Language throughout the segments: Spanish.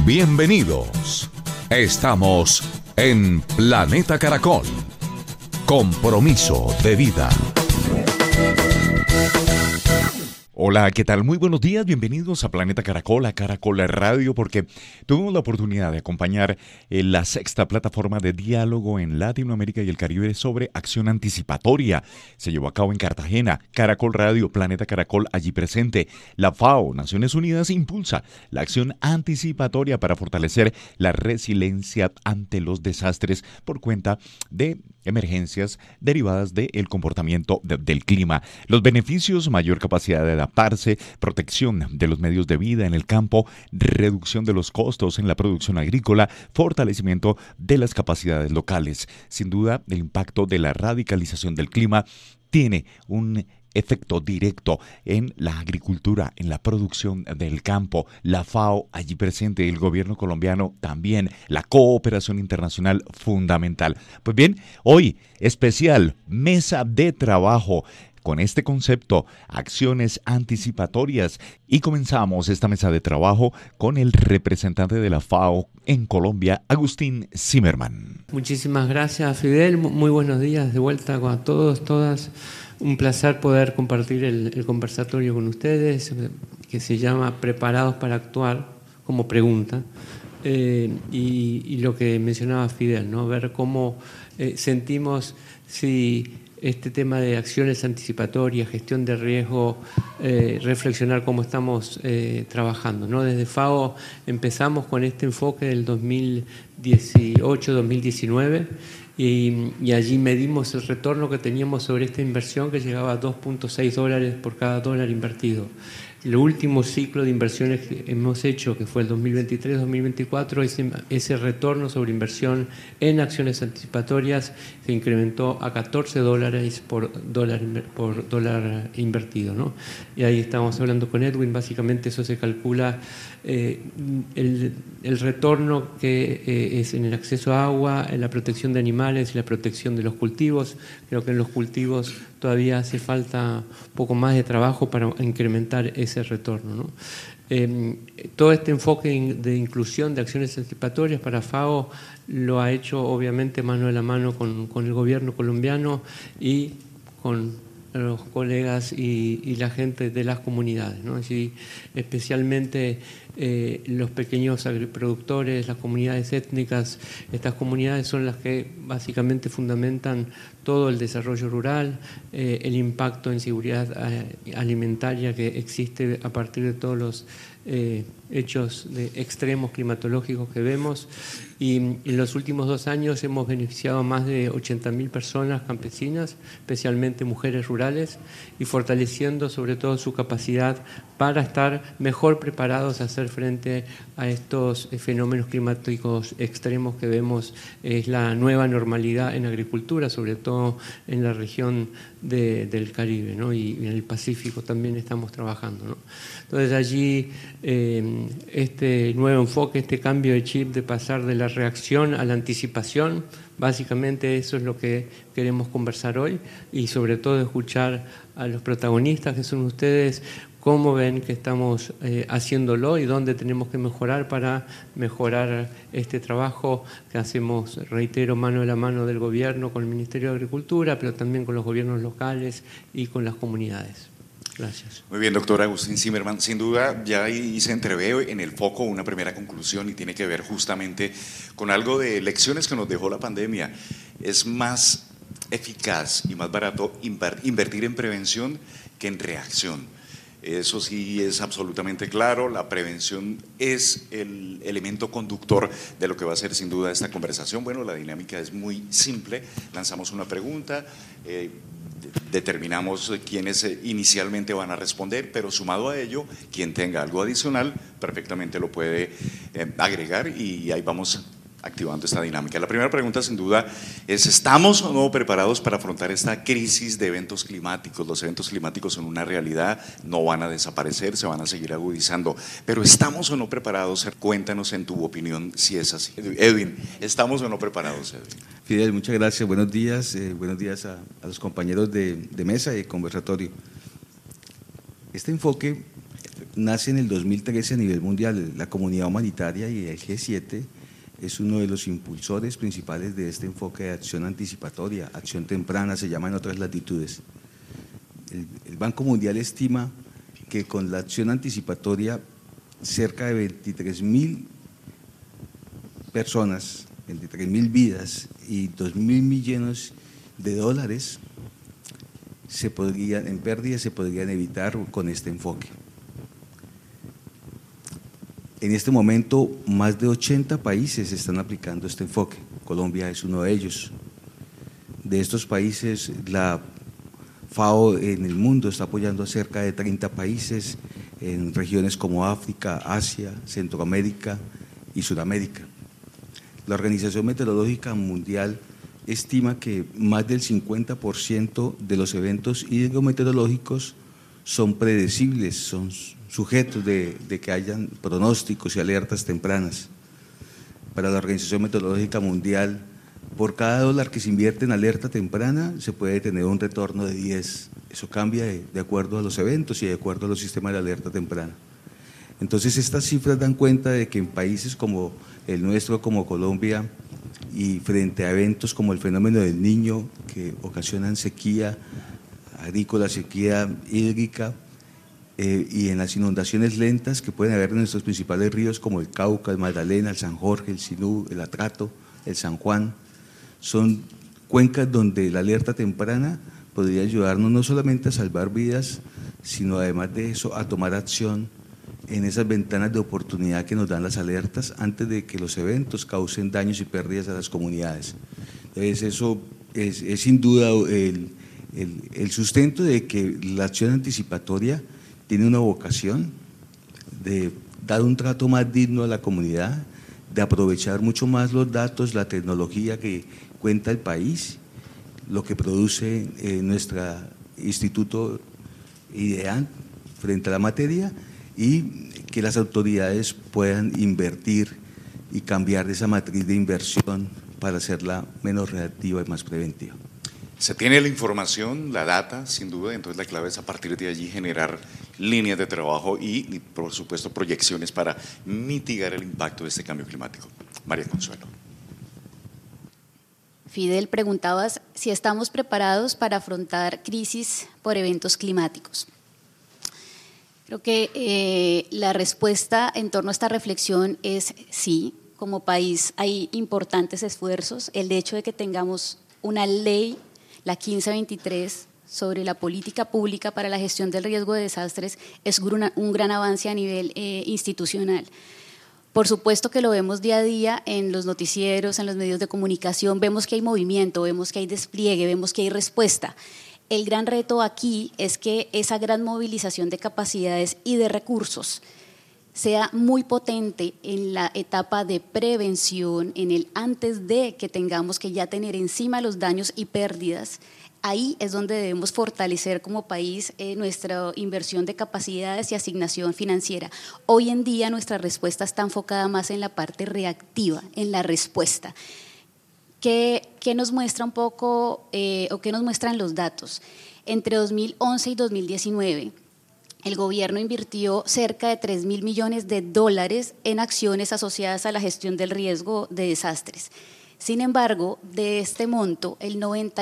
Bienvenidos. Estamos en Planeta Caracol. Compromiso de vida. Hola, ¿qué tal? Muy buenos días, bienvenidos a Planeta Caracol, a Caracol Radio, porque tuvimos la oportunidad de acompañar la sexta plataforma de diálogo en Latinoamérica y el Caribe sobre acción anticipatoria. Se llevó a cabo en Cartagena. Caracol Radio, Planeta Caracol allí presente. La FAO, Naciones Unidas, impulsa la acción anticipatoria para fortalecer la resiliencia ante los desastres por cuenta de emergencias derivadas del comportamiento del clima. Los beneficios: mayor capacidad de adaptarse, protección de los medios de vida en el campo, reducción de los costos en la producción agrícola, fortalecimiento de las capacidades locales. Sin duda, el impacto de la radicalización del clima tiene un efecto directo en la agricultura, en la producción del campo. La FAO allí presente, el gobierno colombiano también, la cooperación internacional fundamental. Pues bien, hoy especial mesa de trabajo con este concepto, acciones anticipatorias, y comenzamos esta mesa de trabajo con el representante de la FAO en Colombia, Agustín Zimmerman. Muchísimas gracias, Fidel. Muy buenos días de vuelta a todos, todas. Un placer poder compartir el conversatorio con ustedes, que se llama Preparados para actuar, como pregunta, y lo que mencionaba Fidel, ¿no? Ver cómo sentimos si este tema de acciones anticipatorias, gestión de riesgo, reflexionar cómo estamos trabajando, ¿no? Desde FAO empezamos con este enfoque del 2018-2019 y allí medimos el retorno que teníamos sobre esta inversión, que llegaba a $2.6 por cada dólar invertido. El último ciclo de inversiones que hemos hecho, que fue el 2023-2024, ese retorno sobre inversión en acciones anticipatorias se incrementó a $14 por dólar invertido, ¿no? Y ahí estamos hablando con Edwin, básicamente eso se calcula el retorno que es en el acceso a agua, en la protección de animales y la protección de los cultivos. Creo que en los cultivos todavía hace falta un poco más de trabajo para incrementar ese retorno, ¿no? Todo este enfoque de inclusión de acciones anticipatorias para FAO lo ha hecho obviamente mano a la mano con el gobierno colombiano y con los colegas y la gente de las comunidades, ¿no? Así, especialmente los pequeños agriproductores, las comunidades étnicas. Estas comunidades son las que básicamente fundamentan todo el desarrollo rural, el impacto en seguridad alimentaria que existe a partir de todos los hechos de extremos climatológicos que vemos, y en los últimos 2 años hemos beneficiado a más de 80.000 personas campesinas, especialmente mujeres rurales, y fortaleciendo sobre todo su capacidad para estar mejor preparados a hacer frente a estos fenómenos climáticos extremos que vemos. Es la nueva normalidad en agricultura, sobre todo en la región del Caribe, ¿no? Y en el Pacífico también estamos trabajando, ¿no? Entonces allí este nuevo enfoque, este cambio de chip de pasar de la reacción a la anticipación, básicamente eso es lo que queremos conversar hoy, y sobre todo escuchar a los protagonistas que son ustedes, cómo ven que estamos haciéndolo y dónde tenemos que mejorar para mejorar este trabajo que hacemos, reitero, mano a la mano del gobierno con el Ministerio de Agricultura, pero también con los gobiernos locales y con las comunidades. Gracias. Muy bien, doctor Agustín Zimmerman. Sin duda, ya ahí se entrevé en el foco una primera conclusión, y tiene que ver justamente con algo de lecciones que nos dejó la pandemia. Es más eficaz y más barato invertir en prevención que en reacción. Eso sí es absolutamente claro. La prevención es el elemento conductor de lo que va a ser sin duda esta conversación. Bueno, la dinámica es muy simple. Lanzamos una pregunta, determinamos quiénes inicialmente van a responder, pero sumado a ello, quien tenga algo adicional perfectamente lo puede agregar, y ahí vamos activando esta dinámica. La primera pregunta sin duda es: ¿estamos o no preparados para afrontar esta crisis de eventos climáticos? Los eventos climáticos son una realidad, no van a desaparecer, se van a seguir agudizando, pero ¿estamos o no preparados? Cuéntanos en tu opinión si es así. Edwin, ¿estamos o no preparados, Edwin? Fidel, muchas gracias, buenos días a los compañeros de mesa y de conversatorio. Este enfoque nace en el 2013 a nivel mundial. La comunidad humanitaria y el G7 es uno de los impulsores principales de este enfoque de acción anticipatoria, acción temprana, se llama en otras latitudes. El Banco Mundial estima que con la acción anticipatoria cerca de 23.000 personas, 23.000 vidas y 2.000 millones de dólares en pérdidas se podrían evitar con este enfoque. En este momento, más de 80 países están aplicando este enfoque. Colombia es uno de ellos. De estos países, la FAO en el mundo está apoyando a cerca de 30 países en regiones como África, Asia, Centroamérica y Sudamérica. La Organización Meteorológica Mundial estima que más del 50% de los eventos hidrometeorológicos son predecibles, son sujetos de que hayan pronósticos y alertas tempranas. Para la Organización Meteorológica Mundial, por cada dólar que se invierte en alerta temprana, se puede tener un retorno de 10. Eso cambia de acuerdo a los eventos y de acuerdo a los sistemas de alerta temprana. Entonces, estas cifras dan cuenta de que en países como el nuestro, como Colombia, y frente a eventos como el fenómeno del Niño, que ocasionan sequía agrícola, sequía hídrica, y en las inundaciones lentas que pueden haber en nuestros principales ríos como el Cauca, el Magdalena, el San Jorge, el Sinú, el Atrato, el San Juan, son cuencas donde la alerta temprana podría ayudarnos no solamente a salvar vidas, sino además de eso a tomar acción en esas ventanas de oportunidad que nos dan las alertas antes de que los eventos causen daños y pérdidas a las comunidades. Entonces eso es sin duda el sustento de que la acción anticipatoria tiene una vocación de dar un trato más digno a la comunidad, de aprovechar mucho más los datos, la tecnología que cuenta el país, lo que produce nuestro Instituto IDEAN frente a la materia, y que las autoridades puedan invertir y cambiar esa matriz de inversión para hacerla menos reactiva y más preventiva. Se tiene la información, la data, sin duda, entonces la clave es a partir de allí generar líneas de trabajo y por supuesto, proyecciones para mitigar el impacto de este cambio climático. María Consuelo. Fidel, preguntabas si estamos preparados para afrontar crisis por eventos climáticos. Creo que la respuesta en torno a esta reflexión es sí. Como país hay importantes esfuerzos. El hecho de que tengamos una ley, la 1523, sobre la política pública para la gestión del riesgo de desastres es un gran avance a nivel institucional. Por supuesto que lo vemos día a día en los noticieros, en los medios de comunicación, vemos que hay movimiento, vemos que hay despliegue, vemos que hay respuesta. El gran reto aquí es que esa gran movilización de capacidades y de recursos sea muy potente en la etapa de prevención, en el antes de que tengamos que ya tener encima los daños y pérdidas. Ahí es donde debemos fortalecer como país nuestra inversión de capacidades y asignación financiera. Hoy en día nuestra respuesta está enfocada más en la parte reactiva, en la respuesta. ¿Qué nos muestra un poco o qué nos muestran los datos? Entre 2011 y 2019, el gobierno invirtió cerca de 3.000 millones de dólares en acciones asociadas a la gestión del riesgo de desastres. Sin embargo, de este monto, el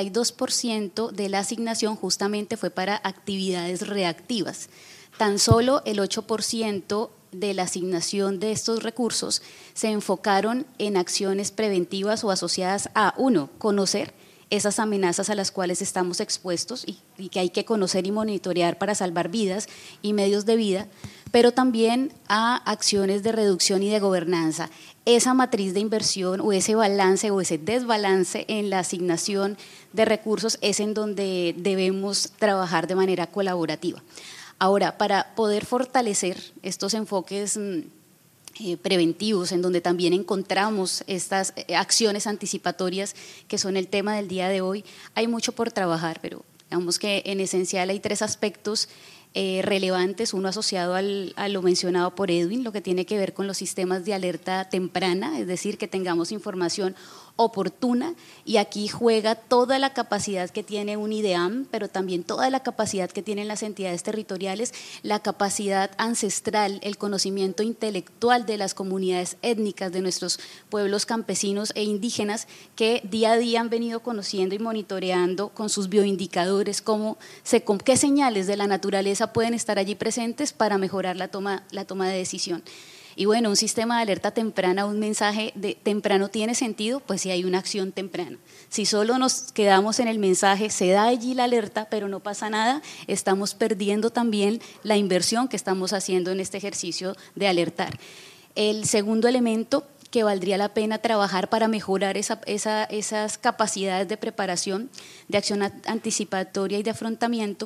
92% de la asignación justamente fue para actividades reactivas. Tan solo el 8% de la asignación de estos recursos se enfocaron en acciones preventivas o asociadas a, uno, conocer esas amenazas a las cuales estamos expuestos y que hay que conocer y monitorear para salvar vidas y medios de vida, pero también a acciones de reducción y de gobernanza. Esa matriz de inversión o ese balance o ese desbalance en la asignación de recursos es en donde debemos trabajar de manera colaborativa. Ahora, para poder fortalecer estos enfoques preventivos, en donde también encontramos estas acciones anticipatorias que son el tema del día de hoy, hay mucho por trabajar, pero digamos que en esencial hay tres aspectos relevantes, uno asociado a lo mencionado por Edwin, lo que tiene que ver con los sistemas de alerta temprana, es decir, que tengamos información oportuna, y aquí juega toda la capacidad que tiene un IDEAM, pero también toda la capacidad que tienen las entidades territoriales, la capacidad ancestral, el conocimiento intelectual de las comunidades étnicas, de nuestros pueblos campesinos e indígenas, que día a día han venido conociendo y monitoreando con sus bioindicadores qué señales de la naturaleza pueden estar allí presentes para mejorar la toma de decisión. Y bueno, un sistema de alerta temprana, un mensaje temprano tiene sentido, pues si hay una acción temprana. Si solo nos quedamos en el mensaje, se da allí la alerta, pero no pasa nada, estamos perdiendo también la inversión que estamos haciendo en este ejercicio de alertar. El segundo elemento que valdría la pena trabajar para mejorar esas capacidades de preparación, de acción anticipatoria y de afrontamiento,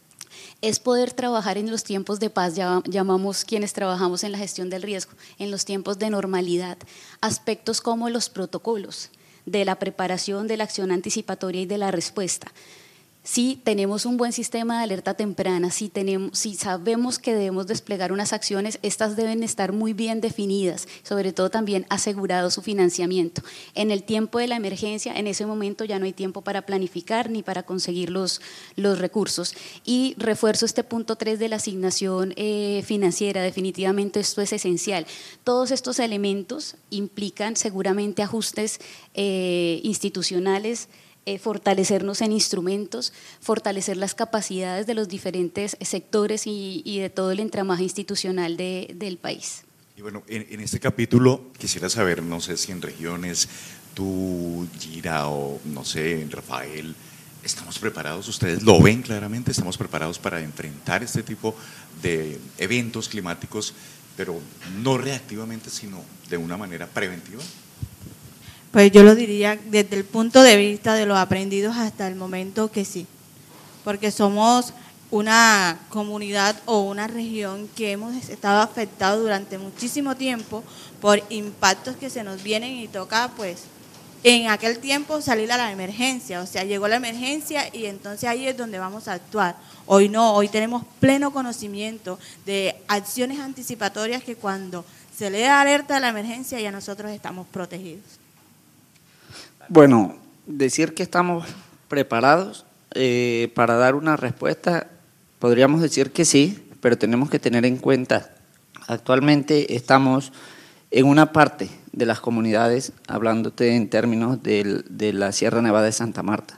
es poder trabajar en los tiempos de paz, llamamos quienes trabajamos en la gestión del riesgo, en los tiempos de normalidad, aspectos como los protocolos de la preparación, de la acción anticipatoria y de la respuesta. Si tenemos un buen sistema de alerta temprana, si sabemos que debemos desplegar unas acciones, estas deben estar muy bien definidas, sobre todo también asegurado su financiamiento. En el tiempo de la emergencia, en ese momento ya no hay tiempo para planificar ni para conseguir los recursos. Y refuerzo este punto 3 de la asignación financiera, definitivamente esto es esencial. Todos estos elementos implican seguramente ajustes institucionales, fortalecernos en instrumentos, fortalecer las capacidades de los diferentes sectores y de todo el entramaje institucional del país. Y bueno, en este capítulo quisiera saber, no sé si en regiones, tú, Gira, o no sé, Rafael, ¿estamos preparados? ¿Ustedes lo ven claramente? ¿Estamos preparados para enfrentar este tipo de eventos climáticos, pero no reactivamente, sino de una manera preventiva? Pues yo lo diría desde el punto de vista de los aprendidos hasta el momento que sí, porque somos una comunidad o una región que hemos estado afectados durante muchísimo tiempo por impactos que se nos vienen y toca pues en aquel tiempo salir a la emergencia, o sea, llegó la emergencia y entonces ahí es donde vamos a actuar. Hoy no, hoy tenemos pleno conocimiento de acciones anticipatorias que cuando se le da alerta a la emergencia ya nosotros estamos protegidos. Bueno, decir que estamos preparados para dar una respuesta, podríamos decir que sí, pero tenemos que tener en cuenta, actualmente estamos en una parte de las comunidades, hablándote en términos de la Sierra Nevada de Santa Marta,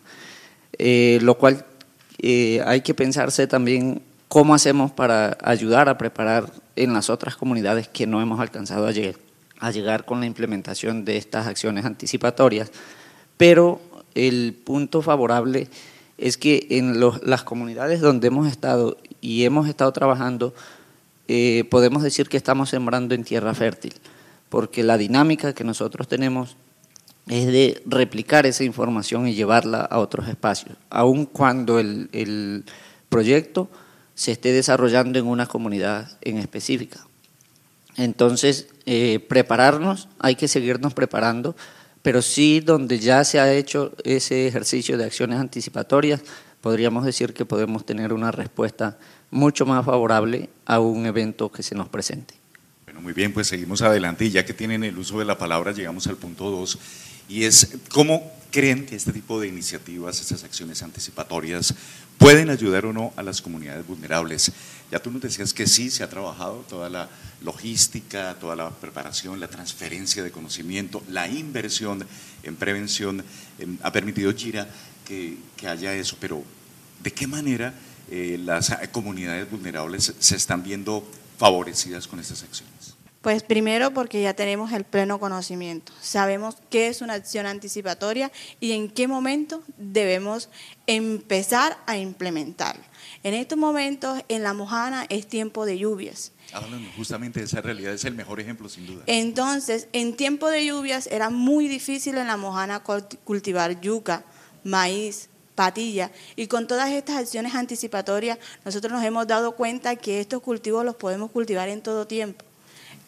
lo cual hay que pensarse también cómo hacemos para ayudar a preparar en las otras comunidades que no hemos alcanzado a llegar con la implementación de estas acciones anticipatorias, pero el punto favorable es que en las comunidades donde hemos estado trabajando, podemos decir que estamos sembrando en tierra fértil, porque la dinámica que nosotros tenemos es de replicar esa información y llevarla a otros espacios, aun cuando el proyecto se esté desarrollando en una comunidad en específica. Entonces, prepararnos, hay que seguirnos preparando, pero sí donde ya se ha hecho ese ejercicio de acciones anticipatorias, podríamos decir que podemos tener una respuesta mucho más favorable a un evento que se nos presente. Bueno, muy bien, pues seguimos adelante y ya que tienen el uso de la palabra llegamos al punto 2 y es ¿cómo creen que este tipo de iniciativas, estas acciones anticipatorias pueden ayudar o no a las comunidades vulnerables? Ya tú nos decías que sí, se ha trabajado toda la logística, toda la preparación, la transferencia de conocimiento, la inversión en prevención, ha permitido, Gira, que haya eso, pero ¿de qué manera las comunidades vulnerables se están viendo favorecidas con estas acciones? Pues primero porque ya tenemos el pleno conocimiento, sabemos qué es una acción anticipatoria y en qué momento debemos empezar a implementarla. En estos momentos en La Mojana es tiempo de lluvias. Háblanos justamente de esa realidad, es el mejor ejemplo sin duda. Entonces, en tiempo de lluvias era muy difícil en La Mojana cultivar yuca, maíz, patilla, y con todas estas acciones anticipatorias nosotros nos hemos dado cuenta que estos cultivos los podemos cultivar en todo tiempo.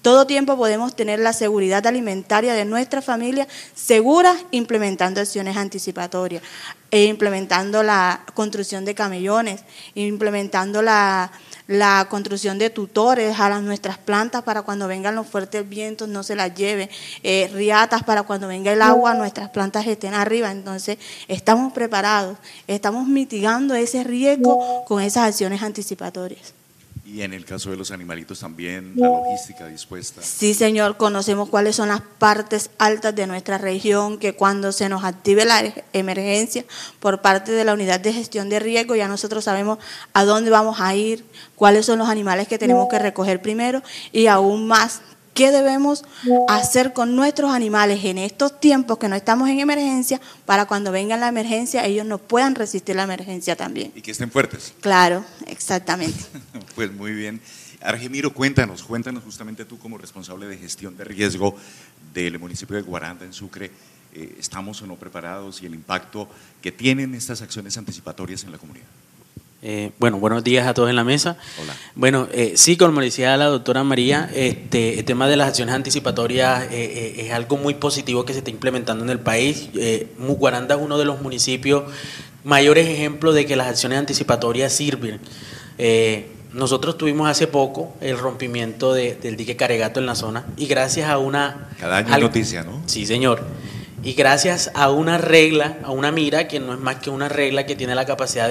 todo tiempo podemos tener la seguridad alimentaria de nuestra familia segura implementando acciones anticipatorias, implementando la construcción de camellones, implementando la construcción de tutores a nuestras plantas para cuando vengan los fuertes vientos no se las lleve, riatas para cuando venga el agua nuestras plantas estén arriba. Entonces estamos preparados, estamos mitigando ese riesgo con esas acciones anticipatorias. Y en el caso de los animalitos también, la logística dispuesta. Sí, señor, conocemos cuáles son las partes altas de nuestra región, que cuando se nos active la emergencia por parte de la unidad de gestión de riesgo, ya nosotros sabemos a dónde vamos a ir, cuáles son los animales que tenemos que recoger primero y aún más, qué debemos hacer con nuestros animales en estos tiempos que no estamos en emergencia para cuando venga la emergencia ellos no puedan resistir la emergencia también. Y que estén fuertes. Claro, exactamente. Pues muy bien. Argemiro, cuéntanos justamente tú como responsable de gestión de riesgo del municipio de Guaranda en Sucre, ¿estamos o no preparados y el impacto que tienen estas acciones anticipatorias en la comunidad? Bueno, buenos días a todos en la mesa. Hola. Bueno, sí, como le decía la doctora María, el tema de las acciones anticipatorias es algo muy positivo que se está implementando en el país. Guaranda es uno de los municipios mayores ejemplos de que las acciones anticipatorias sirven. Nosotros tuvimos hace poco el rompimiento del dique Caregato en la zona y gracias a una… Cada año hay noticia, ¿no? Sí, señor. Y gracias a una regla, a una mira, que no es más que una regla que tiene la capacidad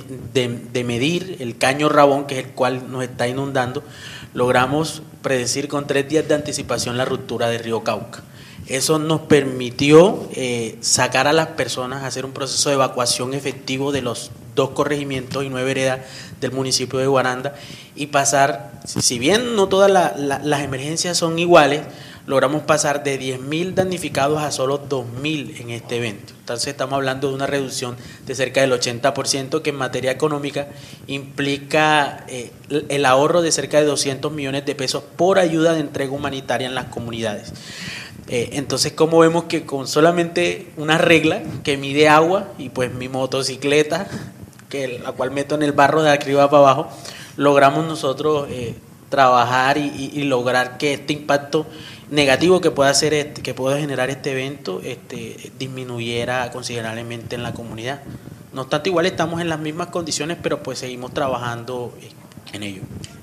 de medir el caño rabón, que es el cual nos está inundando, logramos predecir con 3 días de anticipación la ruptura del río Cauca. Eso nos permitió sacar a las personas, hacer un proceso de evacuación efectivo de los 2 corregimientos y 9 veredas del municipio de Guaranda y pasar, si bien no todas las emergencias son iguales, logramos pasar de 10.000 damnificados a solo 2.000 en este evento. Entonces estamos hablando de una reducción de cerca del 80% que en materia económica implica el ahorro de cerca de 200 millones de pesos por ayuda de entrega humanitaria en las comunidades. Entonces, como vemos que con solamente una regla que mide agua y pues mi motocicleta, la cual meto en el barro de arriba para abajo, logramos nosotros trabajar y lograr que este impacto negativo que pueda hacer que pueda generar este evento disminuyera considerablemente en la comunidad. No obstante, igual estamos en las mismas condiciones, pero pues seguimos trabajando en ello.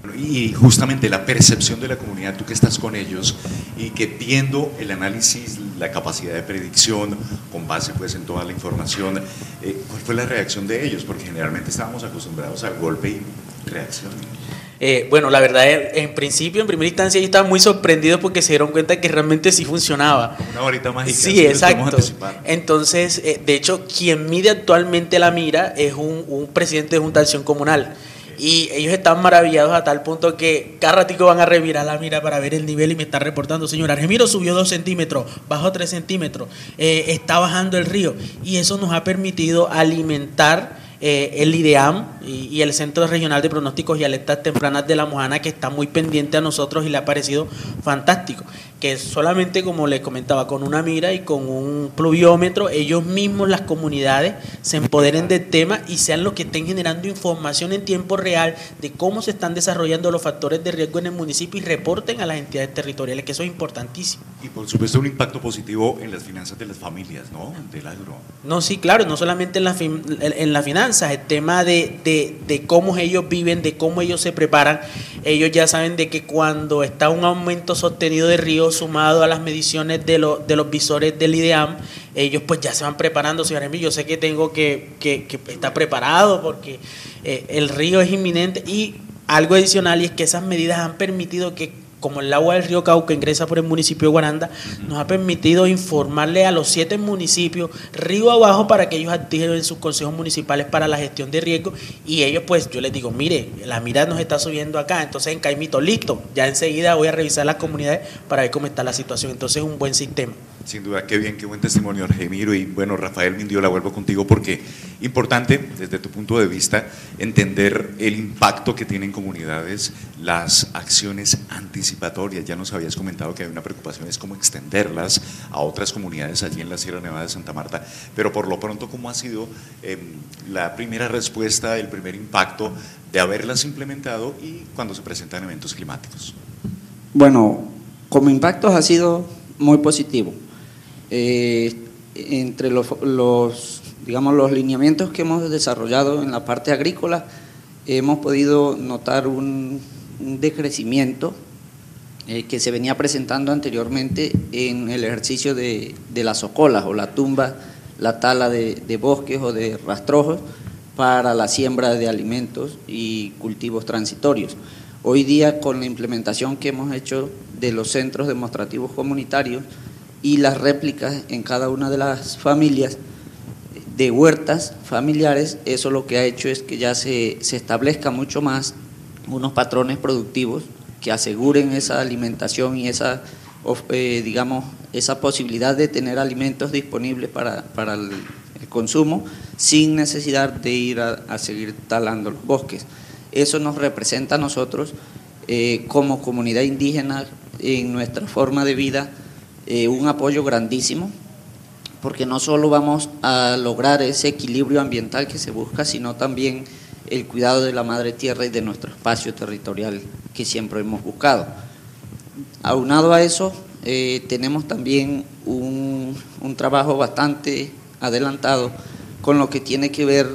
Y justamente la percepción de la comunidad, tú que estás con ellos y que viendo el análisis, la capacidad de predicción con base pues en toda la información, ¿cuál fue la reacción de ellos? Porque generalmente estábamos acostumbrados a golpe y reacción. Bueno, la verdad, en principio, en primera instancia, ellos estaban muy sorprendidos porque se dieron cuenta que realmente sí funcionaba. Una varita mágica. Sí, exacto. Entonces, de hecho, quien mide actualmente la mira es un presidente de Junta de Acción Comunal. Y ellos están maravillados a tal punto que cada ratico van a revirar la mira para ver el nivel y me están reportando, señor Argemiro subió 2 centímetros, bajó 3 centímetros, está bajando el río. Y eso nos ha permitido alimentar el IDEAM y el Centro Regional de Pronósticos y Alertas Tempranas de La Mojana, que está muy pendiente a nosotros y le ha parecido fantástico, que solamente, como les comentaba, con una mira y con un pluviómetro, ellos mismos, las comunidades, se empoderen del tema y sean los que estén generando información en tiempo real de cómo se están desarrollando los factores de riesgo en el municipio y reporten a las entidades territoriales, que eso es importantísimo. Y por supuesto un impacto positivo en las finanzas de las familias, ¿no? Del agro. No, sí, claro, no solamente en la finanza, el tema de cómo ellos viven, de cómo ellos se preparan. Ellos ya saben de que cuando está un aumento sostenido de río sumado a las mediciones de los visores del IDEAM, ellos pues ya se van preparando. Señor Emilio, yo sé que tengo que estar preparado porque el río es inminente. Y algo adicional, y es que esas medidas han permitido que, como el agua del río Cauca ingresa por el municipio de Guaranda, nos ha permitido informarle a los 7 municipios río abajo para que ellos activen sus consejos municipales para la gestión de riesgo. Y ellos pues, yo les digo, mire, la mirada nos está subiendo acá, entonces en Caimito, listo, ya enseguida voy a revisar las comunidades para ver cómo está la situación. Entonces es un buen sistema. Sin duda, qué bien, qué buen testimonio, Argemiro. Y bueno, Rafael Mindiola, vuelvo contigo porque importante, desde tu punto de vista, entender el impacto que tienen comunidades las acciones anticipatorias. Ya nos habías comentado que hay una preocupación, es cómo extenderlas a otras comunidades allí en la Sierra Nevada de Santa Marta, pero por lo pronto, ¿cómo ha sido la primera respuesta, el primer impacto de haberlas implementado y cuando se presentan eventos climáticos? Bueno, Como impactos ha sido muy positivo. Entre digamos, los lineamientos que hemos desarrollado en la parte agrícola, hemos podido notar un decrecimiento que se venía presentando anteriormente en el ejercicio de las socolas o la tumba, la tala de bosques o de rastrojos para la siembra de alimentos y cultivos transitorios. Hoy día, con la implementación que hemos hecho de los centros demostrativos comunitarios y las réplicas en cada una de las familias de huertas familiares, eso lo que ha hecho es que ya se establezca mucho más unos patrones productivos que aseguren esa alimentación y esa posibilidad de tener alimentos disponibles para el consumo sin necesidad de ir a seguir talando los bosques. Eso nos representa a nosotros como comunidad indígena en nuestra forma de vida un apoyo grandísimo, porque no solo vamos a lograr ese equilibrio ambiental que se busca, sino también el cuidado de la madre tierra y de nuestro espacio territorial que siempre hemos buscado. Aunado a eso, tenemos también un trabajo bastante adelantado con lo que tiene que ver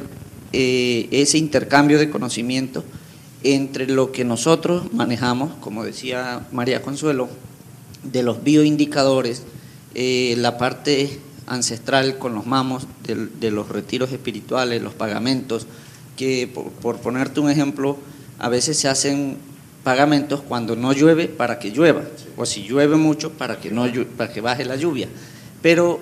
ese intercambio de conocimiento entre lo que nosotros manejamos, como decía María Consuelo, de los bioindicadores, la parte ancestral con los mamos, de los retiros espirituales, los pagamentos, que por ponerte un ejemplo, a veces se hacen pagamentos cuando no llueve para que llueva, o si llueve mucho para que baje la lluvia. Pero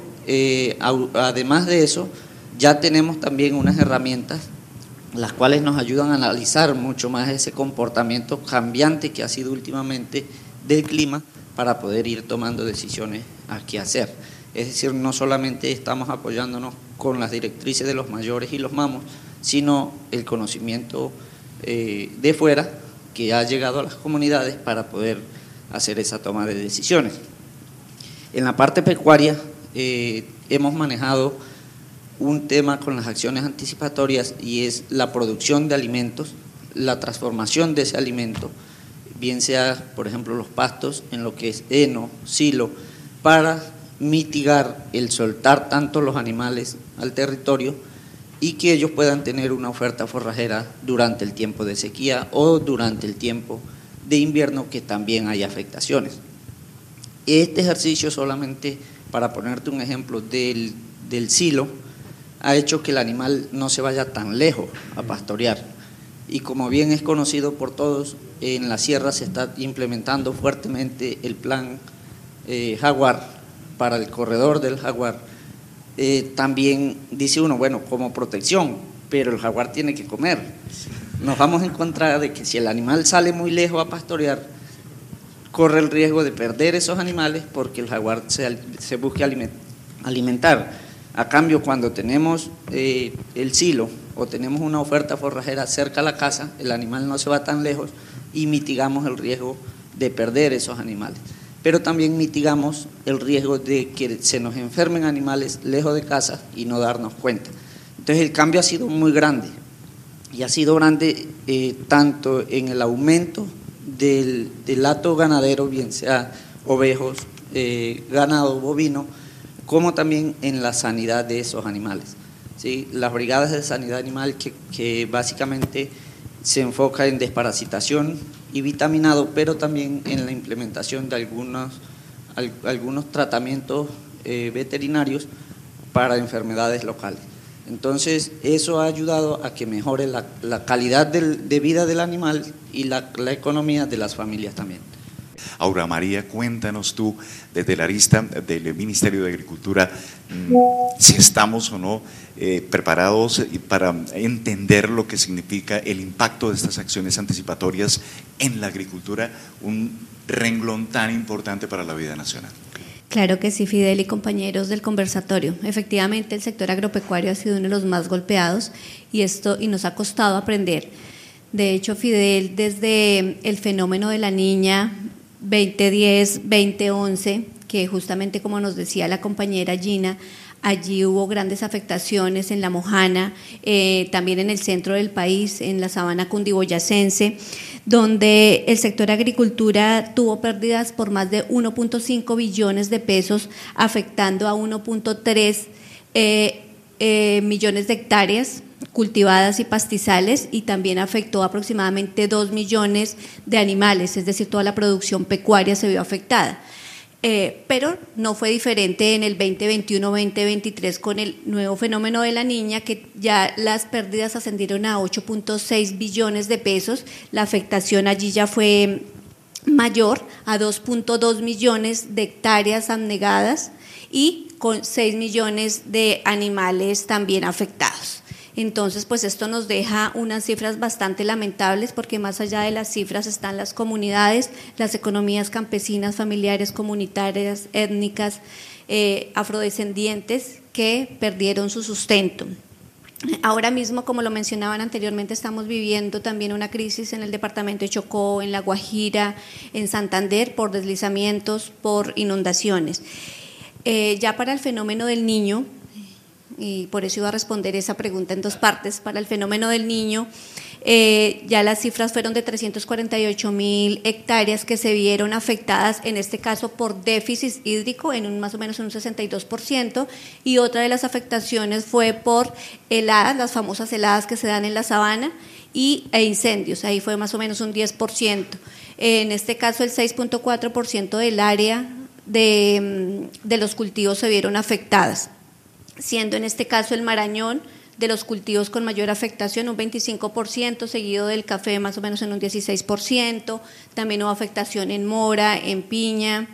además de eso, ya tenemos también unas herramientas las cuales nos ayudan a analizar mucho más ese comportamiento cambiante que ha sido últimamente del clima para poder ir tomando decisiones a qué hacer. Es decir, no solamente estamos apoyándonos con las directrices de los mayores y los mamos, sino el conocimiento de fuera que ha llegado a las comunidades para poder hacer esa toma de decisiones. En la parte pecuaria hemos manejado un tema con las acciones anticipatorias y es la producción de alimentos, la transformación de ese alimento, bien sea, por ejemplo, los pastos en lo que es heno, silo, para mitigar el soltar tanto los animales al territorio y que ellos puedan tener una oferta forrajera durante el tiempo de sequía o durante el tiempo de invierno, que también hay afectaciones. Este ejercicio, solamente para ponerte un ejemplo del silo, ha hecho que el animal no se vaya tan lejos a pastorear. Y como bien es conocido por todos, en la sierra se está implementando fuertemente el plan jaguar para el corredor del jaguar. También dice uno, bueno, como protección, pero el jaguar tiene que comer. Nos vamos a encontrar de que si el animal sale muy lejos a pastorear, corre el riesgo de perder esos animales porque el jaguar se busque alimentar. A cambio, cuando tenemos el silo o tenemos una oferta forrajera cerca a la casa, el animal no se va tan lejos y mitigamos el riesgo de perder esos animales. Pero también mitigamos el riesgo de que se nos enfermen animales lejos de casa y no darnos cuenta. Entonces el cambio ha sido muy grande, y ha sido grande tanto en el aumento del hato ganadero, bien sea ovejos, ganado bovino, como también en la sanidad de esos animales. ¿Sí? Las brigadas de sanidad animal que básicamente se enfoca en desparasitación y vitaminado, pero también en la implementación de algunos tratamientos veterinarios para enfermedades locales. Entonces, eso ha ayudado a que mejore la calidad de vida del animal y la economía de las familias también. Aura María, cuéntanos tú, desde la arista del Ministerio de Agricultura, si estamos o no preparados para entender lo que significa el impacto de estas acciones anticipatorias en la agricultura, un renglón tan importante para la vida nacional. Claro que sí, Fidel y compañeros del conversatorio. Efectivamente, el sector agropecuario ha sido uno de los más golpeados y nos ha costado aprender. De hecho, Fidel, desde el fenómeno de la niña 2010-2011, que justamente como nos decía la compañera Gina, allí hubo grandes afectaciones en La Mojana, también en el centro del país, en la sabana cundiboyacense. donde el sector agricultura tuvo pérdidas por más de 1.5 billones de pesos, afectando a 1.3 millones de hectáreas cultivadas y pastizales, y también afectó aproximadamente 2 millones de animales, es decir, toda la producción pecuaria se vio afectada. Pero no fue diferente en el 2021-2023 con el nuevo fenómeno de la Niña, que ya las pérdidas ascendieron a 8.6 billones de pesos, la afectación allí ya fue mayor, a 2.2 millones de hectáreas anegadas y con 6 millones de animales también afectados. Entonces, pues esto nos deja unas cifras bastante lamentables, porque más allá de las cifras están las comunidades, las economías campesinas, familiares, comunitarias, étnicas, afrodescendientes, que perdieron su sustento. Ahora mismo, como lo mencionaban anteriormente, estamos viviendo también una crisis en el departamento de Chocó, en La Guajira, en Santander, por deslizamientos, por inundaciones. Ya para el fenómeno del Niño, y por eso iba a responder esa pregunta en dos partes, para el fenómeno del Niño, ya las cifras fueron de 348.000 hectáreas que se vieron afectadas, en este caso por déficit hídrico, más o menos un 62%, y otra de las afectaciones fue por heladas, las famosas heladas que se dan en la sabana, e incendios, ahí fue más o menos un 10%. En este caso, el 6.4% del área de los cultivos se vieron afectadas, siendo en este caso el Marañón de los cultivos con mayor afectación, un 25%, seguido del café más o menos en un 16%, también hubo afectación en mora, en piña.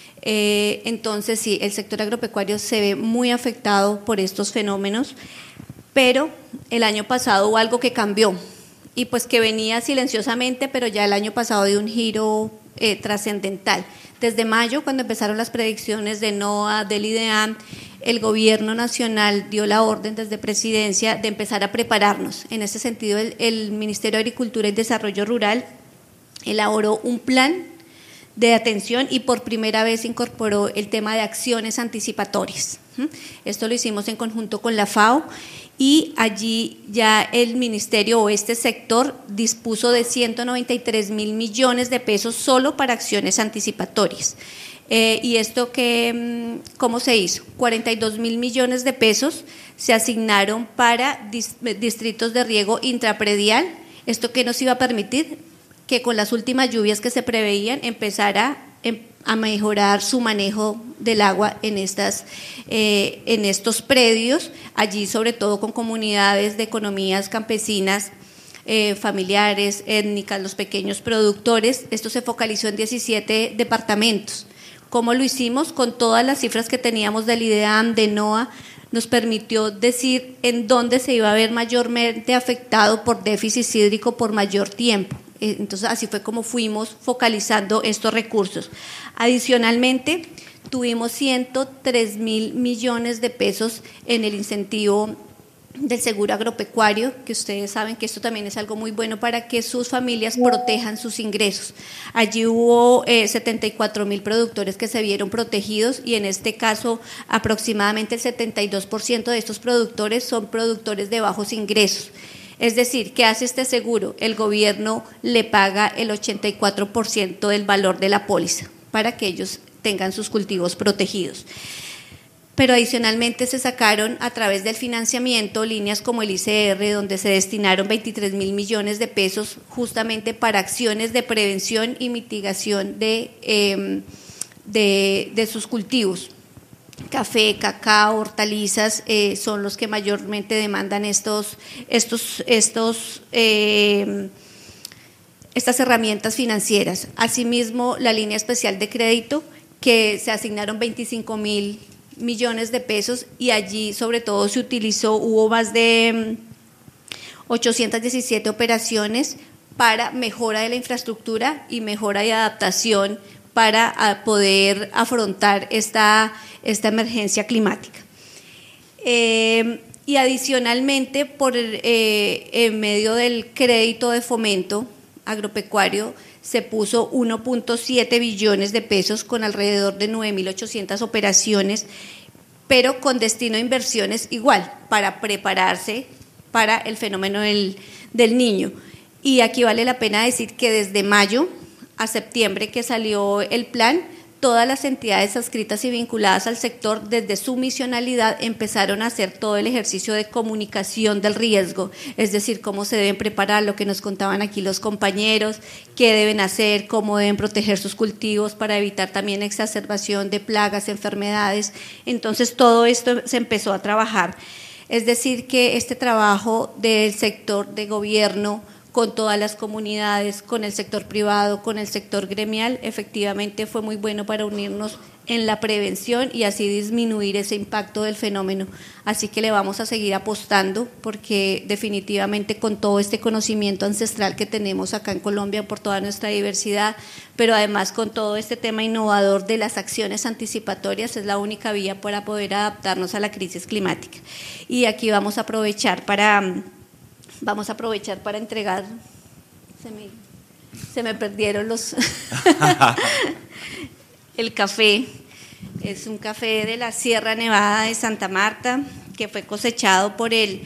Entonces sí, el sector agropecuario se ve muy afectado por estos fenómenos, pero el año pasado hubo algo que cambió, y pues que venía silenciosamente, pero ya el año pasado dio un giro trascendental. Desde mayo, cuando empezaron las predicciones de NOAA, del IDEAM, el gobierno nacional dio la orden desde presidencia de empezar a prepararnos. En ese sentido, el Ministerio de Agricultura y Desarrollo Rural elaboró un plan de atención y por primera vez incorporó el tema de acciones anticipatorias. Esto lo hicimos en conjunto con la FAO, y allí ya el ministerio o este sector dispuso de 193.000 millones de pesos solo para acciones anticipatorias. ¿Y esto cómo se hizo? 42.000 millones de pesos se asignaron para distritos de riego intrapredial. ¿Esto qué nos iba a permitir? Que con las últimas lluvias que se preveían empezara a mejorar su manejo del agua en estos predios, allí sobre todo con comunidades de economías campesinas, familiares, étnicas, los pequeños productores. Esto se focalizó en 17 departamentos. ¿Cómo lo hicimos? Con todas las cifras que teníamos del IDEAM, de NOAA, nos permitió decir en dónde se iba a ver mayormente afectado por déficit hídrico por mayor tiempo. Entonces, así fue como fuimos focalizando estos recursos. Adicionalmente, tuvimos 103.000 millones de pesos en el incentivo del seguro agropecuario, que ustedes saben que esto también es algo muy bueno para que sus familias protejan sus ingresos. Allí hubo 74.000 productores que se vieron protegidos, y en este caso aproximadamente el 72% de estos productores son productores de bajos ingresos. Es decir, ¿qué hace este seguro? El gobierno le paga el 84% del valor de la póliza para que ellos tengan sus cultivos protegidos. Pero adicionalmente se sacaron a través del financiamiento líneas como el ICR, donde se destinaron 23.000 millones de pesos justamente para acciones de prevención y mitigación de sus cultivos. Café, cacao, hortalizas son los que mayormente demandan estas herramientas financieras. Asimismo, la línea especial de crédito, que se asignaron 25.000 millones de pesos, y allí sobre todo hubo más de 817 operaciones para mejora de la infraestructura y mejora y adaptación para poder afrontar esta emergencia climática. Y adicionalmente, en medio del crédito de fomento agropecuario, se puso 1.7 billones de pesos con alrededor de 9.800 operaciones, pero con destino a inversiones igual, para prepararse para el fenómeno del Niño. Y aquí vale la pena decir que desde mayo a septiembre que salió el plan, todas las entidades adscritas y vinculadas al sector, desde su misionalidad, empezaron a hacer todo el ejercicio de comunicación del riesgo, es decir, cómo se deben preparar, lo que nos contaban aquí los compañeros, qué deben hacer, cómo deben proteger sus cultivos para evitar también exacerbación de plagas, enfermedades. Entonces, todo esto se empezó a trabajar. Es decir, que este trabajo del sector de gobierno, con todas las comunidades, con el sector privado, con el sector gremial, efectivamente fue muy bueno para unirnos en la prevención y así disminuir ese impacto del fenómeno. Así que le vamos a seguir apostando porque definitivamente con todo este conocimiento ancestral que tenemos acá en Colombia por toda nuestra diversidad, pero además con todo este tema innovador de las acciones anticipatorias, es la única vía para poder adaptarnos a la crisis climática. Y aquí vamos a aprovechar para entregar, se me perdieron los el café. Es un café de la Sierra Nevada de Santa Marta que fue cosechado por el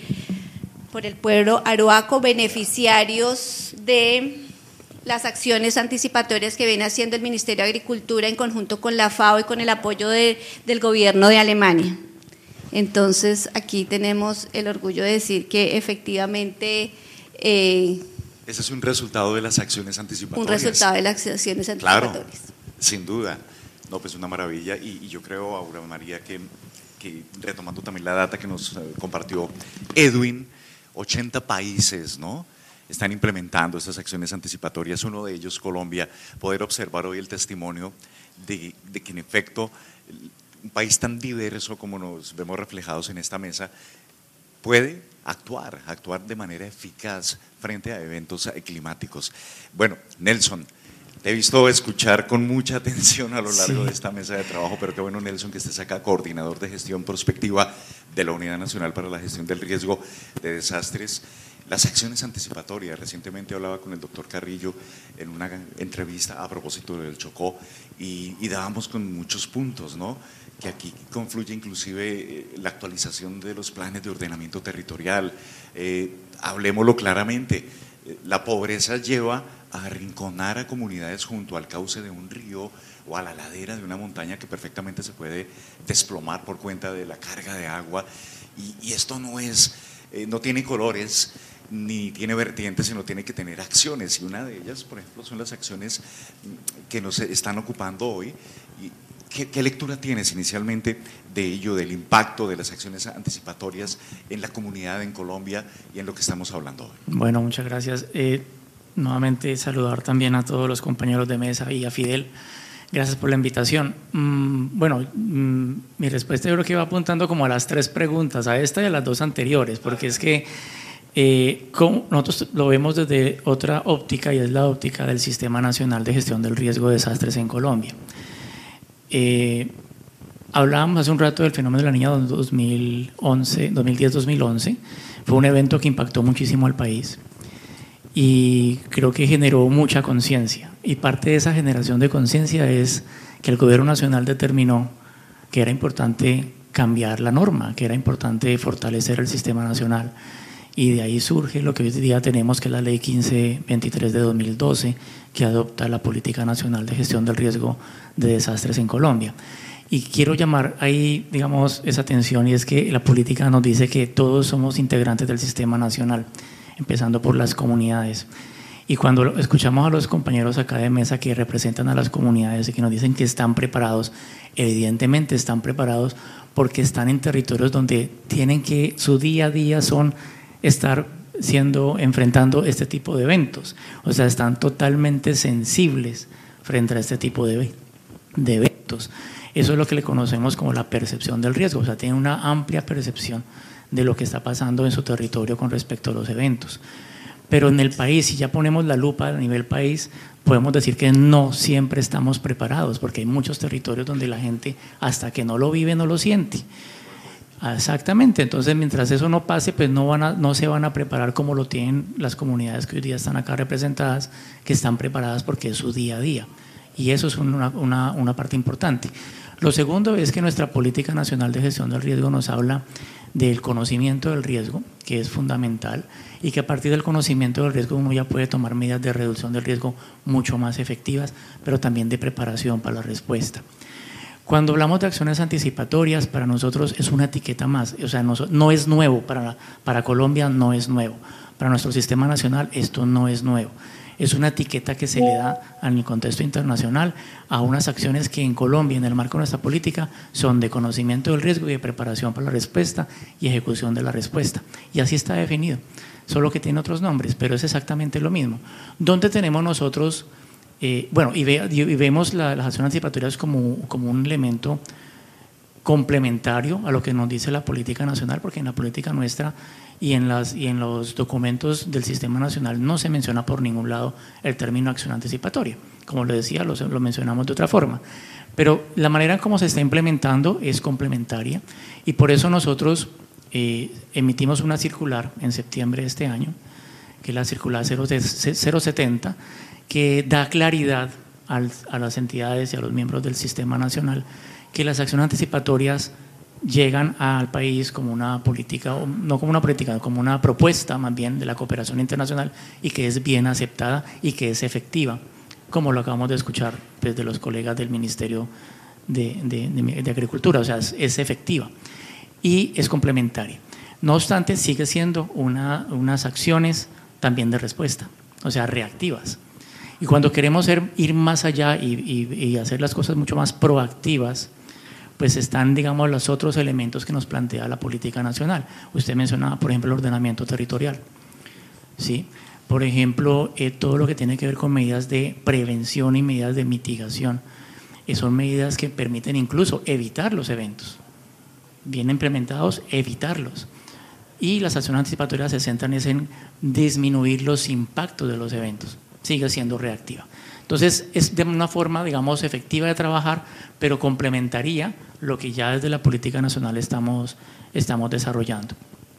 pueblo Arhuaco, beneficiarios de las acciones anticipatorias que viene haciendo el Ministerio de Agricultura en conjunto con la FAO y con el apoyo del gobierno de Alemania. Entonces, aquí tenemos el orgullo de decir que efectivamente… ese es un resultado de las acciones anticipatorias. Un resultado de las acciones anticipatorias. Claro, sin duda. No, pues una maravilla. Y yo creo, Aura María, que retomando también la data que nos compartió Edwin, 80 países, ¿no?, están implementando estas acciones anticipatorias. Uno de ellos, Colombia. Poder observar hoy el testimonio de que en efecto un país tan diverso como nos vemos reflejados en esta mesa puede actuar de manera eficaz frente a eventos climáticos. Bueno, Nelson, te he visto escuchar con mucha atención a lo largo de esta mesa de trabajo, pero qué bueno, Nelson, que estés acá, coordinador de gestión prospectiva de la Unidad Nacional para la Gestión del Riesgo de Desastres. Las acciones anticipatorias, recientemente hablaba con el doctor Carrillo en una entrevista a propósito del Chocó y dábamos con muchos puntos, ¿no?, que aquí confluye inclusive la actualización de los planes de ordenamiento territorial. Hablemoslo claramente, la pobreza lleva a arrinconar a comunidades junto al cauce de un río o a la ladera de una montaña que perfectamente se puede desplomar por cuenta de la carga de agua, y esto no tiene colores ni tiene vertientes, sino tiene que tener acciones, y una de ellas, por ejemplo, son las acciones que nos están ocupando hoy. ¿Qué lectura tienes inicialmente de ello, del impacto de las acciones anticipatorias en la comunidad en Colombia y en lo que estamos hablando hoy? Bueno, muchas gracias. Nuevamente saludar también a todos los compañeros de mesa y a Fidel. Gracias por la invitación. Mi respuesta yo creo que va apuntando como a las 3 preguntas, a esta y a las 2 anteriores, porque es que nosotros lo vemos desde otra óptica, y es la óptica del Sistema Nacional de Gestión del Riesgo de Desastres en Colombia. Hablábamos hace un rato del fenómeno de la Niña 2010-2011, fue un evento que impactó muchísimo al país y creo que generó mucha conciencia, y parte de esa generación de conciencia es que el gobierno nacional determinó que era importante cambiar la norma, que era importante fortalecer el sistema nacional, y de ahí surge lo que hoy día tenemos, que es la Ley 1523 de 2012, que adopta la Política Nacional de Gestión del Riesgo de Desastres en Colombia. Y quiero llamar ahí, digamos, esa atención, y es que la política nos dice que todos somos integrantes del sistema nacional, empezando por las comunidades. Y cuando escuchamos a los compañeros acá de mesa que representan a las comunidades y que nos dicen que están preparados, evidentemente están preparados porque están en territorios donde tienen que, su día a día son estar enfrentando este tipo de eventos, o sea, están totalmente sensibles frente a este tipo de eventos. Eso es lo que le conocemos como la percepción del riesgo, o sea, tienen una amplia percepción de lo que está pasando en su territorio con respecto a los eventos. Pero en el país, si ya ponemos la lupa a nivel país, podemos decir que no siempre estamos preparados, porque hay muchos territorios donde la gente, hasta que no lo vive, no lo siente. Exactamente, entonces mientras eso no pase, pues no se van a preparar como lo tienen las comunidades que hoy día están acá representadas, que están preparadas porque es su día a día, y eso es una parte importante. Lo segundo es que nuestra Política Nacional de Gestión del Riesgo nos habla del conocimiento del riesgo, que es fundamental, y que a partir del conocimiento del riesgo uno ya puede tomar medidas de reducción del riesgo mucho más efectivas, pero también de preparación para la respuesta. Cuando hablamos de acciones anticipatorias, para nosotros es una etiqueta más, o sea, no es nuevo, para Colombia no es nuevo, para nuestro sistema nacional esto no es nuevo. Es una etiqueta que se le da en el contexto internacional a unas acciones que en Colombia, en el marco de nuestra política, son de conocimiento del riesgo y de preparación para la respuesta y ejecución de la respuesta. Y así está definido, solo que tiene otros nombres, pero es exactamente lo mismo. ¿Dónde tenemos nosotros? Y vemos las acciones anticipatorias como un elemento complementario a lo que nos dice la política nacional, porque en la política nuestra y en los documentos del sistema nacional no se menciona por ningún lado el término acción anticipatoria. Como lo decía, lo mencionamos de otra forma. Pero la manera en cómo se está implementando es complementaria y por eso nosotros emitimos una circular en septiembre de este año, que es la circular 070, que da claridad a las entidades y a los miembros del sistema nacional que las acciones anticipatorias llegan al país como una política, no como una política, como una propuesta más bien de la cooperación internacional y que es bien aceptada y que es efectiva, como lo acabamos de escuchar de los colegas del Ministerio de Agricultura, o sea, es efectiva y es complementaria. No obstante, sigue siendo unas acciones también de respuesta, o sea, reactivas. Y cuando queremos ir más allá y hacer las cosas mucho más proactivas, pues están, digamos, los otros elementos que nos plantea la política nacional. Usted mencionaba, por ejemplo, el ordenamiento territorial, ¿sí? Por ejemplo, todo lo que tiene que ver con medidas de prevención y medidas de mitigación, son medidas que permiten incluso evitar los eventos. Bien implementados, evitarlos. Y las acciones anticipatorias se centran en disminuir los impactos de los eventos. Sigue siendo reactiva. Entonces, es de una forma, digamos, efectiva de trabajar, pero complementaría lo que ya desde la política nacional estamos desarrollando.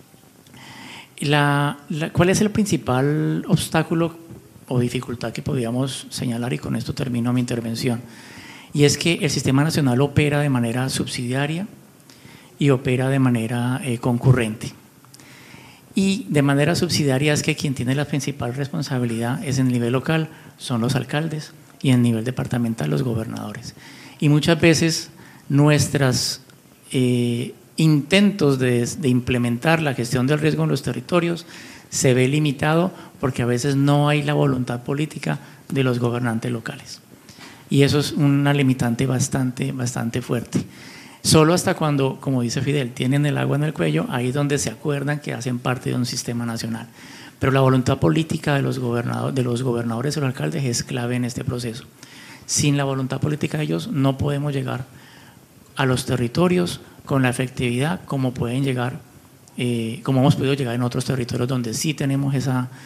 ¿Cuál es el principal obstáculo o dificultad que podríamos señalar? Y con esto termino mi intervención. Y es que el sistema nacional opera de manera subsidiaria y opera de manera concurrente. Y de manera subsidiaria es que quien tiene la principal responsabilidad es en el nivel local, son los alcaldes, y en el nivel departamental los gobernadores. Y muchas veces nuestros intentos de implementar la gestión del riesgo en los territorios se ve limitado porque a veces no hay la voluntad política de los gobernantes locales. Y eso es una limitante bastante fuerte. Solo hasta cuando, como dice Fidel, tienen el agua en el cuello, ahí es donde se acuerdan que hacen parte de un sistema nacional. Pero la voluntad política de los gobernadores o los alcaldes es clave en este proceso. Sin la voluntad política de ellos no podemos llegar a los territorios con la efectividad como pueden llegar, como hemos podido llegar en otros territorios donde sí tenemos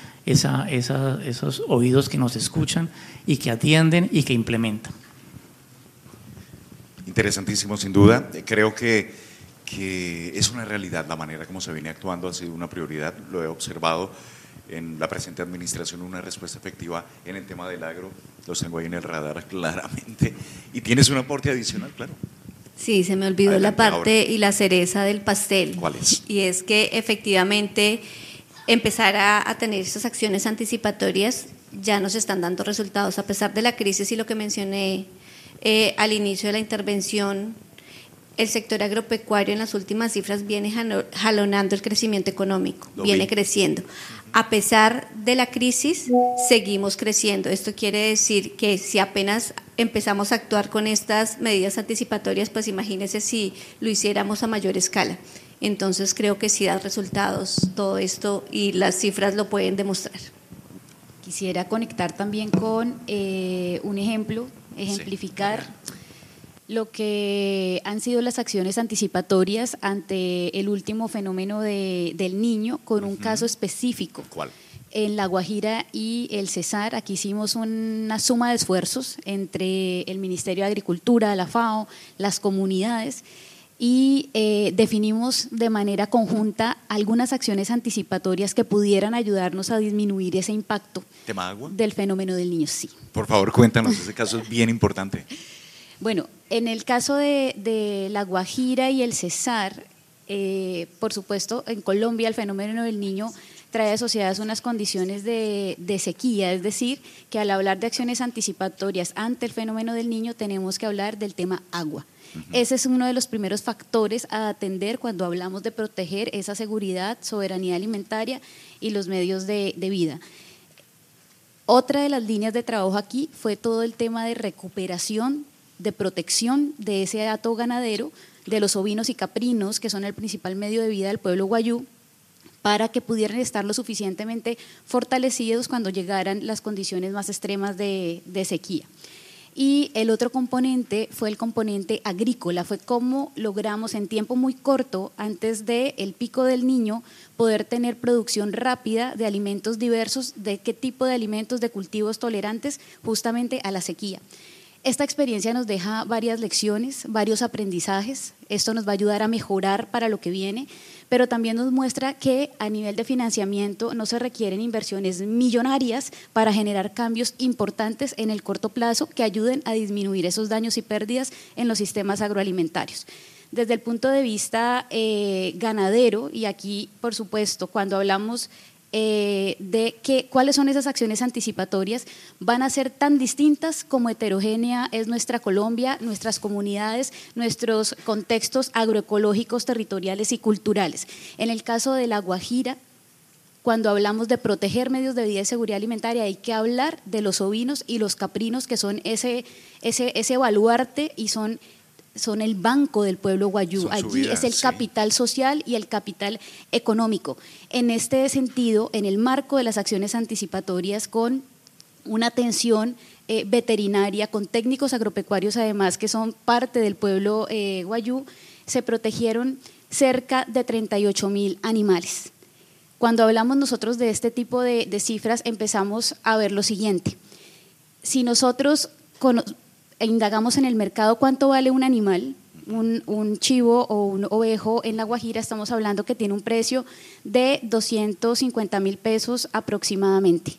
esos oídos que nos escuchan y que atienden y que implementan. Interesantísimo, sin duda. Creo que es una realidad la manera como se viene actuando, ha sido una prioridad, lo he observado en la presente administración, una respuesta efectiva en el tema del agro, los tengo ahí en el radar claramente, y tienes un aporte adicional, claro. Sí, se me olvidó Adelante, la parte ahora. y la cereza del pastel. ¿Cuál es? Y es que efectivamente empezar a tener esas acciones anticipatorias ya nos están dando resultados, a pesar de la crisis y lo que mencioné al inicio de la intervención. El sector agropecuario en las últimas cifras viene jalonando el crecimiento económico, viene creciendo. A pesar de la crisis, seguimos creciendo. Esto quiere decir que si apenas empezamos a actuar con estas medidas anticipatorias, pues imagínense si lo hiciéramos a mayor escala. Entonces creo que sí da resultados todo esto y las cifras lo pueden demostrar. Quisiera conectar también con un ejemplificar lo que han sido las acciones anticipatorias ante el último fenómeno del Niño, con un caso específico. ¿Cuál? En La Guajira y el Cesar. Aquí hicimos una suma de esfuerzos entre el Ministerio de Agricultura, la FAO, las comunidades, y definimos de manera conjunta algunas acciones anticipatorias que pudieran ayudarnos a disminuir ese impacto ¿Tema agua? del fenómeno del Niño. Sí. Por favor, cuéntanos, ese caso es bien importante. Bueno, en el caso de La Guajira y el Cesar, por supuesto, en Colombia el fenómeno del Niño trae asociadas unas condiciones de sequía, es decir, que al hablar de acciones anticipatorias ante el fenómeno del Niño tenemos que hablar del tema agua. Ese es uno de los primeros factores a atender cuando hablamos de proteger esa seguridad, soberanía alimentaria y los medios de vida. Otra de las líneas de trabajo aquí fue todo el tema de recuperación, de protección de ese hato ganadero, de los ovinos y caprinos, que son el principal medio de vida del pueblo guayú, para que pudieran estar lo suficientemente fortalecidos cuando llegaran las condiciones más extremas de sequía. Y el otro componente fue el componente agrícola, fue cómo logramos en tiempo muy corto, antes del pico del Niño, poder tener producción rápida de alimentos diversos, de qué tipo de alimentos, de cultivos tolerantes justamente a la sequía. Esta experiencia nos deja varias lecciones, varios aprendizajes, esto nos va a ayudar a mejorar para lo que viene, pero también nos muestra que a nivel de financiamiento no se requieren inversiones millonarias para generar cambios importantes en el corto plazo que ayuden a disminuir esos daños y pérdidas en los sistemas agroalimentarios. Desde el punto de vista ganadero, y aquí por supuesto cuando hablamos de cuáles son esas acciones anticipatorias, van a ser tan distintas como heterogénea es nuestra Colombia, nuestras comunidades, nuestros contextos agroecológicos, territoriales y culturales. En el caso de La Guajira, cuando hablamos de proteger medios de vida y seguridad alimentaria, hay que hablar de los ovinos y los caprinos, que son ese baluarte y son el banco del pueblo guayú. Allí vida, es el capital social y el capital económico. En este sentido, en el marco de las acciones anticipatorias, con una atención veterinaria, con técnicos agropecuarios además que son parte del pueblo guayú, se protegieron cerca de 38.000 animales. Cuando hablamos nosotros de este tipo de cifras, empezamos a ver lo siguiente. Si nosotros indagamos en el mercado cuánto vale un animal, un chivo o un ovejo en La Guajira, estamos hablando que tiene un precio de 250.000 pesos aproximadamente.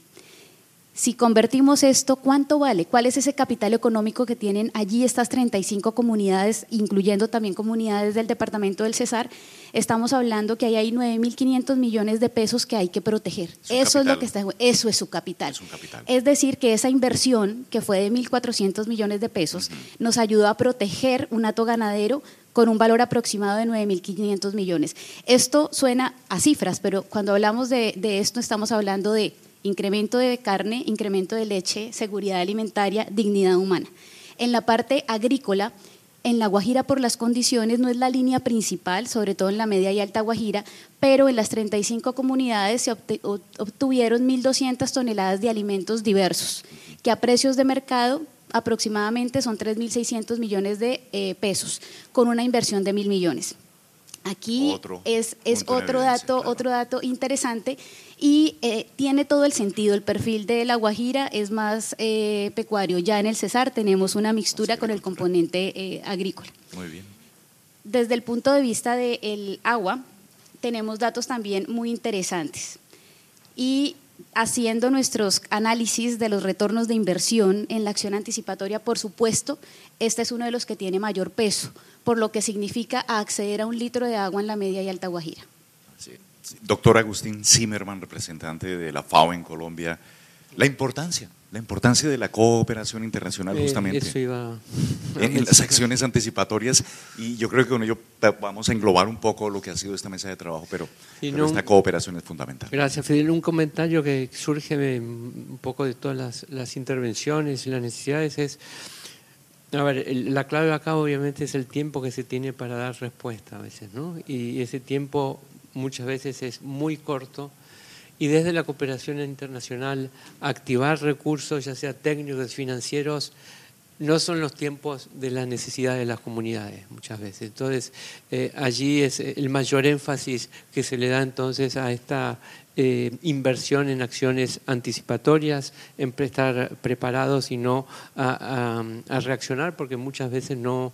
Si convertimos esto, ¿cuánto vale? ¿Cuál es ese capital económico que tienen allí estas 35 comunidades, incluyendo también comunidades del departamento del Cesar? Estamos hablando que ahí hay 9.500 millones de pesos que hay que proteger. Eso es lo que está, eso es su capital. Es decir, que esa inversión, que fue de 1.400 millones de pesos, nos ayudó a proteger un hato ganadero con un valor aproximado de 9.500 millones. Esto suena a cifras, pero cuando hablamos de esto estamos hablando de incremento de carne, incremento de leche, seguridad alimentaria, dignidad humana. En la parte agrícola, en La Guajira por las condiciones no es la línea principal, sobre todo en la media y alta Guajira, pero en las 35 comunidades se obtuvieron 1.200 toneladas de alimentos diversos, que a precios de mercado aproximadamente son 3.600 millones de pesos, con una inversión de 1.000 millones. Aquí es otro dato interesante y tiene todo el sentido. El perfil de La Guajira es más pecuario. Ya en el Cesar tenemos una mixtura con el componente agrícola. Muy bien. Desde el punto de vista del agua, tenemos datos también muy interesantes. Y haciendo nuestros análisis de los retornos de inversión en la acción anticipatoria, por supuesto, este es uno de los que tiene mayor peso, por lo que significa acceder a 1 litro de agua en la media y alta Guajira. Sí. Doctor Agustín Zimmerman, representante de la FAO en Colombia, la importancia de la cooperación internacional justamente eso iba en las acciones anticipatorias, y yo creo que con ello vamos a englobar un poco lo que ha sido esta mesa de trabajo, pero esta cooperación es fundamental. Gracias, Fidel. Un comentario que surge un poco de todas las intervenciones y las necesidades es, a ver, la clave acá obviamente es el tiempo que se tiene para dar respuesta a veces, ¿no? Y ese tiempo muchas veces es muy corto, y desde la cooperación internacional activar recursos, ya sea técnicos, financieros, no son los tiempos de las necesidades de las comunidades muchas veces. Entonces, allí es el mayor énfasis que se le da entonces a esta inversión en acciones anticipatorias, en estar preparados y no a reaccionar, porque muchas veces no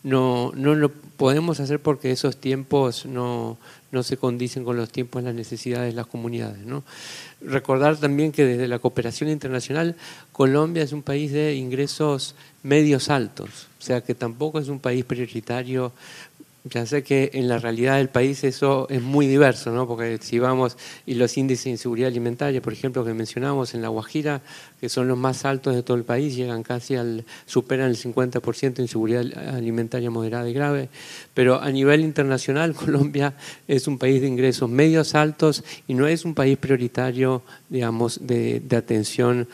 lo podemos hacer porque esos tiempos no se condicen con los tiempos y las necesidades de las comunidades, ¿no? Recordar también que desde la cooperación internacional, Colombia es un país de ingresos medios altos, o sea que tampoco es un país prioritario Ya sé que en la realidad del país eso es muy diverso, ¿no? Porque si vamos, y los índices de inseguridad alimentaria, por ejemplo, que mencionamos en La Guajira, que son los más altos de todo el país, llegan casi superan el 50% de inseguridad alimentaria moderada y grave, pero a nivel internacional Colombia es un país de ingresos medios altos y no es un país prioritario, digamos, de atención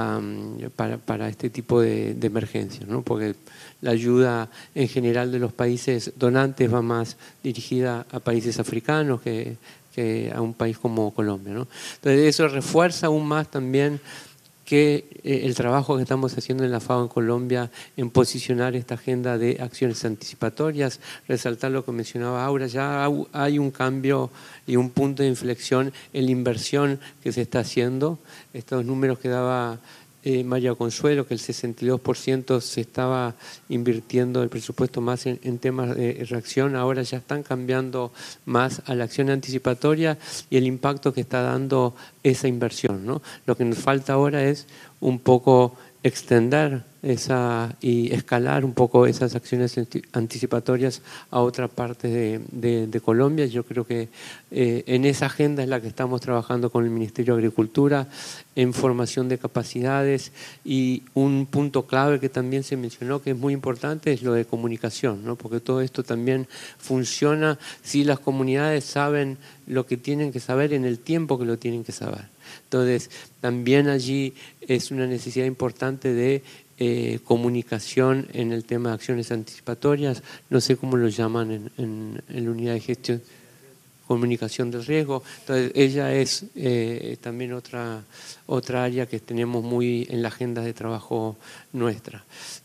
para este tipo de emergencias, ¿no? Porque la ayuda en general de los países donantes va más dirigida a países africanos que a un país como Colombia, ¿no? Entonces eso refuerza aún más también que el trabajo que estamos haciendo en la FAO en Colombia en posicionar esta agenda de acciones anticipatorias, resaltar lo que mencionaba Aura, ya hay un cambio y un punto de inflexión en la inversión que se está haciendo. Estos números que daba María Consuelo, que el 62% se estaba invirtiendo el presupuesto más en temas de reacción, ahora ya están cambiando más a la acción anticipatoria y el impacto que está dando esa inversión, ¿no? Lo que nos falta ahora es un poco extender y escalar un poco esas acciones anticipatorias a otra parte de Colombia. Yo creo que en esa agenda es la que estamos trabajando con el Ministerio de Agricultura, en formación de capacidades, y un punto clave que también se mencionó que es muy importante es lo de comunicación, ¿no? Porque todo esto también funciona si las comunidades saben lo que tienen que saber en el tiempo que lo tienen que saber. Entonces, también allí es una necesidad importante de comunicación en el tema de acciones anticipatorias, no sé cómo lo llaman en la unidad de gestión, comunicación del riesgo. Entonces, ella es también otra área que tenemos muy en la agenda de trabajo nuestra.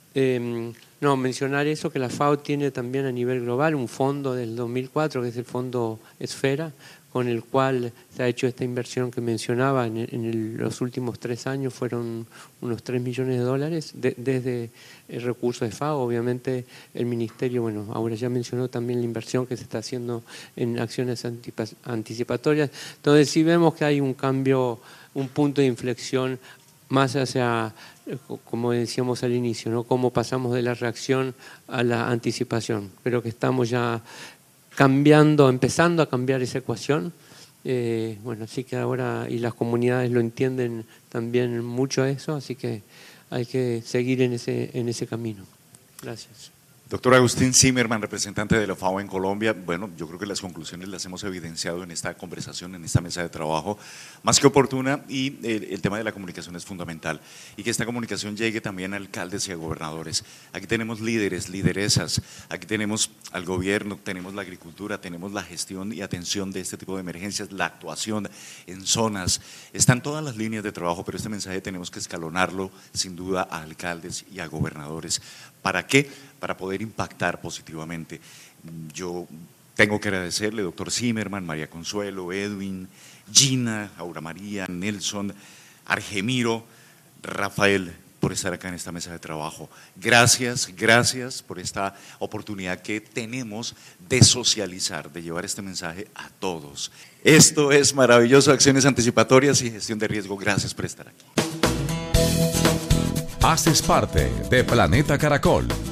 No, mencionar eso, que la FAO tiene también a nivel global un fondo del 2004, que es el fondo Esfera, con el cual se ha hecho esta inversión que mencionaba. En los últimos 3 años fueron unos $3 millones desde el recurso de FAO. Obviamente el Ministerio, bueno, ahora ya mencionó también la inversión que se está haciendo en acciones anticipatorias. Entonces sí vemos que hay un cambio, un punto de inflexión más hacia, como decíamos al inicio, ¿no? Cómo pasamos de la reacción a la anticipación. Creo que estamos ya empezando a cambiar esa ecuación. Bueno, así que ahora, y las comunidades lo entienden también mucho eso, así que hay que seguir en ese camino. Gracias. Doctor Agustín Zimmerman, representante de la FAO en Colombia. Bueno, yo creo que las conclusiones las hemos evidenciado en esta conversación, en esta mesa de trabajo, más que oportuna, y el tema de la comunicación es fundamental, y que esta comunicación llegue también a alcaldes y a gobernadores. Aquí tenemos líderes, lideresas, aquí tenemos al gobierno, tenemos la agricultura, tenemos la gestión y atención de este tipo de emergencias, la actuación en zonas, están todas las líneas de trabajo, pero este mensaje tenemos que escalonarlo sin duda a alcaldes y a gobernadores. ¿Para qué? Para poder impactar positivamente. Yo tengo que agradecerle, doctor Zimmerman, María Consuelo, Edwin, Gina, Aura María, Nelson, Argemiro, Rafael, por estar acá en esta mesa de trabajo. Gracias por esta oportunidad que tenemos de socializar, de llevar este mensaje a todos. Esto es maravilloso, acciones anticipatorias y gestión de riesgo. Gracias por estar aquí. Haces parte de Planeta Caracol.